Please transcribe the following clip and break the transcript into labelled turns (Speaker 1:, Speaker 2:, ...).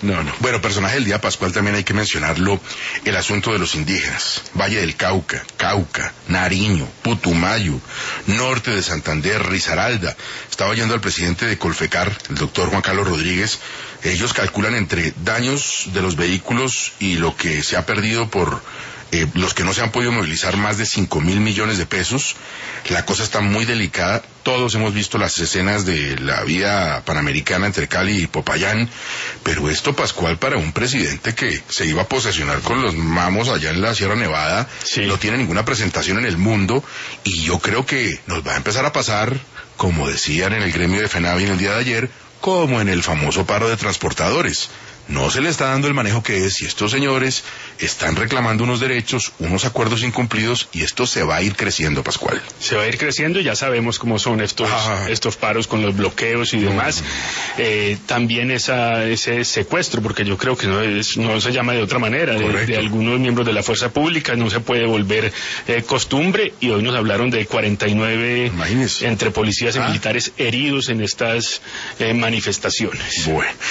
Speaker 1: No, no. Bueno, personaje del día pascual también hay que mencionarlo, el asunto de los indígenas. Valle del Cauca, Cauca, Nariño, Putumayo, norte de Santander, Risaralda. Estaba oyendo al presidente de Colfecar, el doctor Juan Carlos Rodríguez. Ellos calculan entre daños de los vehículos y lo que se ha perdido por los que no se han podido movilizar, más de 5.000 millones de pesos. La cosa está muy delicada. Todos hemos visto las escenas de la vía panamericana entre Cali y Popayán, pero esto, Pascual, para un presidente que se iba a posesionar con los mamos allá en la Sierra Nevada, sí, no tiene ninguna presentación en el mundo, y yo creo que nos va a empezar a pasar, como decían en el gremio de FENAVI en el día de ayer, como en el famoso paro de transportadores. No se le está dando el manejo que es, y estos señores están reclamando unos derechos, unos acuerdos incumplidos, y esto se va a ir creciendo, Pascual.
Speaker 2: Se va a ir creciendo, y ya sabemos cómo son estos paros con los bloqueos y demás. También ese secuestro, porque yo creo que no se llama de otra manera, de algunos miembros de la fuerza pública, no se puede volver costumbre, y hoy nos hablaron de 49 entre policías y militares heridos en estas manifestaciones.
Speaker 1: Bueno.